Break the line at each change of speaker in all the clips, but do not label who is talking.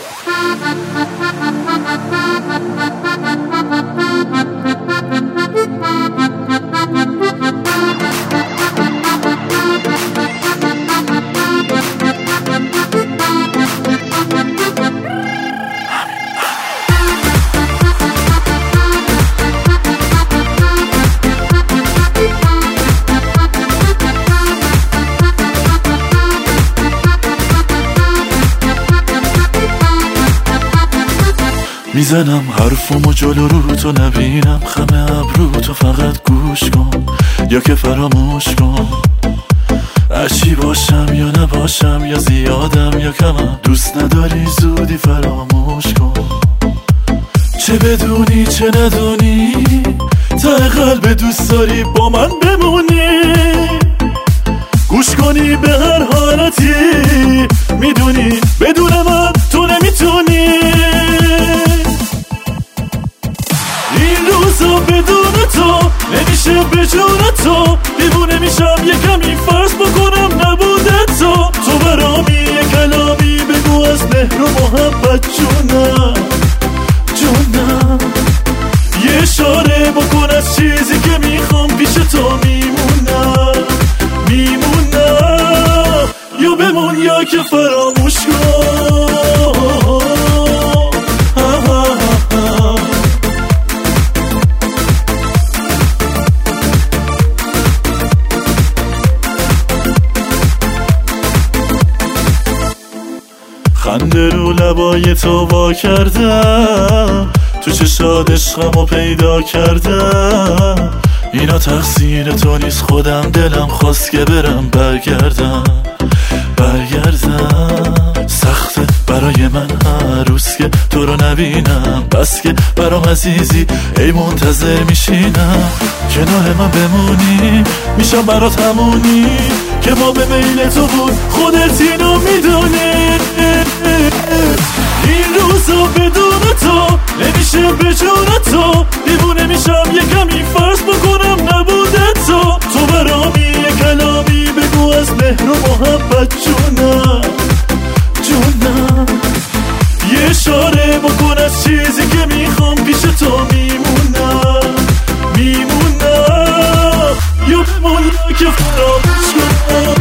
میزنم حرفمو جلو رو تو نبینم، خم ابرو تو فقط گوش کن یا که فراموش کن. هرچی باشم یا نباشم، یا زیادم یا کمم، دوست نداری زودی فراموش کن. چه بدونی چه ندونی، ته قلب دوست داری با من بمونی. گوش کنی به هر حالتی، میدونی بدون من تو نمیتونی. این روزا بدون تو نمیشه به جون تو، دیوونه میشم یه کمی فرض بکنم نبوده تو. تو برامی یه کلامی بگو از مهر و محبت جونم جونم. یه اشاره بکن از چیزی که میخوام پیش تو میمونم میمونم. یا بمون یا که فراموش کن. خنده رو لبای تو وا کردم، تو چشات عشقمو پیدا کردم. اینا تقصیر تو نیست، خودم دلم خواست که برم برگردم. سخته برای من هر روز که تو رو نبینم، بس که برام عزیزی ای منتظر میشینم. کنار من بمونی میشم برات همونی که ما به میل تو بود، خودت اینو میدونی. این روزا بدون تو نمیشه به جون تو، دیوونه میشم یه کمی فرض بکنم نبوده تو. تو برامی یه کلامی بگو از مهر و محبت جونم جونم. یه اشاره بکن از چیزی که میخوام پیش تو میمونم میمونم. یا بمون یا که فراموش کنم.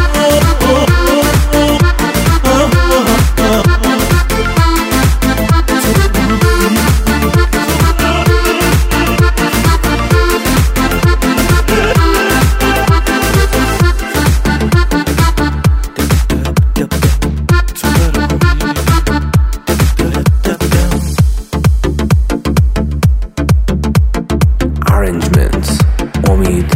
Arrangements Omid